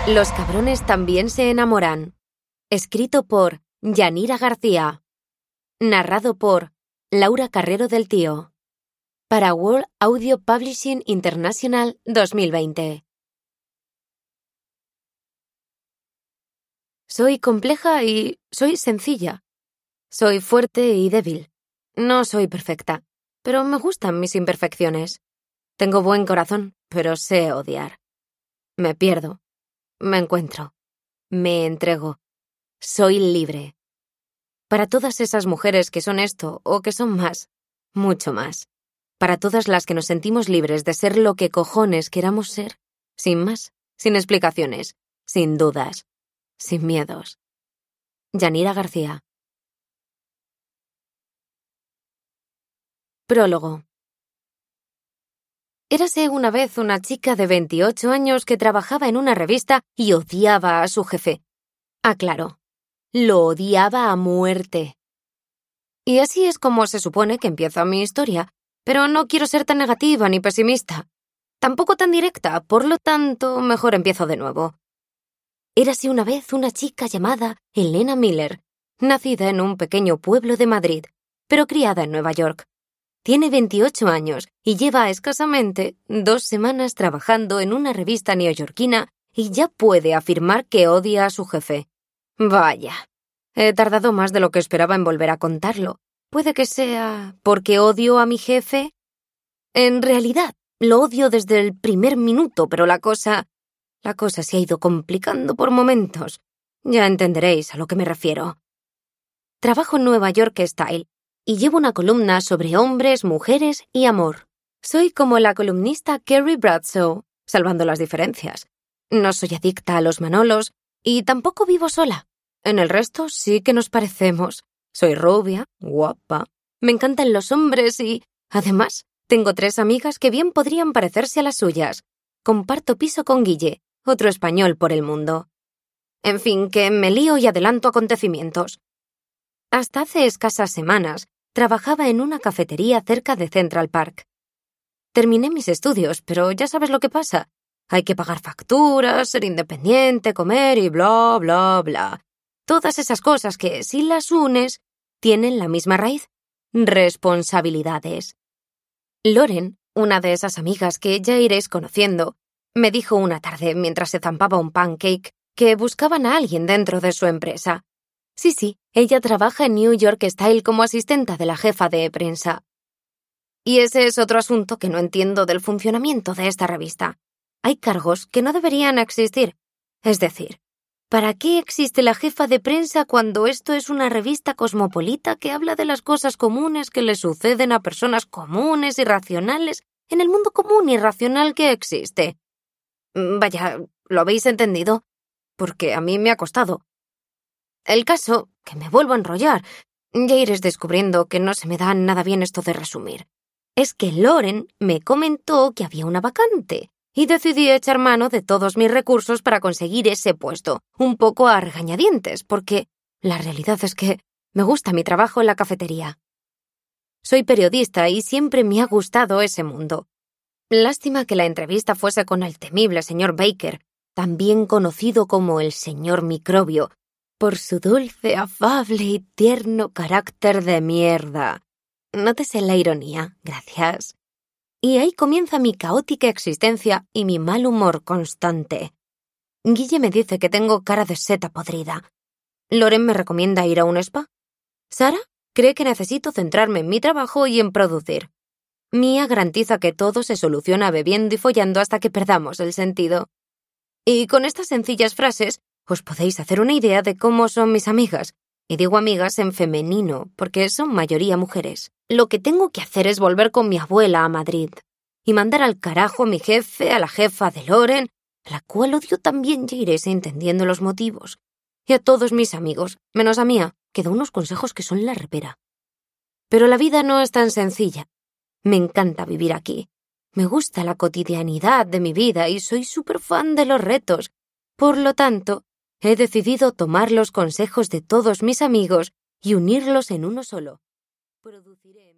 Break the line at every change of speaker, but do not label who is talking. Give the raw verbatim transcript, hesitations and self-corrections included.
Los cabrones también se enamoran. Escrito por Yanira García. Narrado por Laura Carrero del Tío. Para World Audio Publishing International dos mil veinte. Soy compleja y soy sencilla. Soy fuerte y débil. No soy perfecta, pero me gustan mis imperfecciones. Tengo buen corazón, pero sé odiar. Me pierdo. Me encuentro. Me entrego. Soy libre. Para todas esas mujeres que son esto o que son más, mucho más. Para todas las que nos sentimos libres de ser lo que cojones queramos ser, sin más, sin explicaciones, sin dudas, sin miedos. Yanira García. Prólogo. Érase una vez una chica de veintiocho años que trabajaba en una revista y odiaba a su jefe. Aclaro, lo odiaba a muerte. Y así es como se supone que empieza mi historia, pero no quiero ser tan negativa ni pesimista. Tampoco tan directa, por lo tanto, mejor empiezo de nuevo. Érase una vez una chica llamada Elena Miller, nacida en un pequeño pueblo de Madrid, pero criada en Nueva York. Tiene veintiocho años y lleva escasamente dos semanas trabajando en una revista neoyorquina y ya puede afirmar que odia a su jefe. Vaya, he tardado más de lo que esperaba en volver a contarlo. Puede que sea porque odio a mi jefe. En realidad, lo odio desde el primer minuto, pero la cosa... La cosa se ha ido complicando por momentos. Ya entenderéis a lo que me refiero. Trabajo en Nueva York Style y llevo una columna sobre hombres, mujeres y amor. Soy como la columnista Carrie Bradshaw, salvando las diferencias. No soy adicta a los Manolos y tampoco vivo sola. En el resto sí que nos parecemos. Soy rubia, guapa, me encantan los hombres y, además, tengo tres amigas que bien podrían parecerse a las suyas. Comparto piso con Guille, otro español por el mundo. En fin, que me lío y adelanto acontecimientos. Hasta hace escasas semanas, trabajaba en una cafetería cerca de Central Park. Terminé mis estudios, pero ya sabes lo que pasa. Hay que pagar facturas, ser independiente, comer y bla, bla, bla. Todas esas cosas que, si las unes, tienen la misma raíz. Responsabilidades. Loren, una de esas amigas que ya iréis conociendo, me dijo una tarde mientras se zampaba un pancake que buscaban a alguien dentro de su empresa. Sí, sí, ella trabaja en New York Style como asistenta de la jefa de prensa. Y ese es otro asunto que no entiendo del funcionamiento de esta revista. Hay cargos que no deberían existir. Es decir, ¿para qué existe la jefa de prensa cuando esto es una revista cosmopolita que habla de las cosas comunes que le suceden a personas comunes y racionales en el mundo común y racional que existe? Vaya, ¿lo habéis entendido? Porque a mí me ha costado. El caso, que me vuelvo a enrollar, ya iréis descubriendo que no se me da nada bien esto de resumir, es que Loren me comentó que había una vacante y decidí echar mano de todos mis recursos para conseguir ese puesto, un poco a regañadientes, porque la realidad es que me gusta mi trabajo en la cafetería. Soy periodista y siempre me ha gustado ese mundo. Lástima que la entrevista fuese con el temible señor Baker, también conocido como el señor Microbio, por su dulce, afable y tierno carácter de mierda. Nótese la ironía, gracias. Y ahí comienza mi caótica existencia y mi mal humor constante. Guille me dice que tengo cara de seta podrida. Loren me recomienda ir a un spa. Sara cree que necesito centrarme en mi trabajo y en producir. Mía garantiza que todo se soluciona bebiendo y follando hasta que perdamos el sentido. Y con estas sencillas frases os podéis hacer una idea de cómo son mis amigas. Y digo amigas en femenino, porque son mayoría mujeres. Lo que tengo que hacer es volver con mi abuela a Madrid y mandar al carajo a mi jefe, a la jefa de Loren, a la cual odio también, ya iréis entendiendo los motivos, y a todos mis amigos, menos a Mía, que da unos consejos que son la repera. Pero la vida no es tan sencilla. Me encanta vivir aquí. Me gusta la cotidianidad de mi vida y soy súper fan de los retos. Por lo tanto, he decidido tomar los consejos de todos mis amigos y unirlos en uno solo. Produciré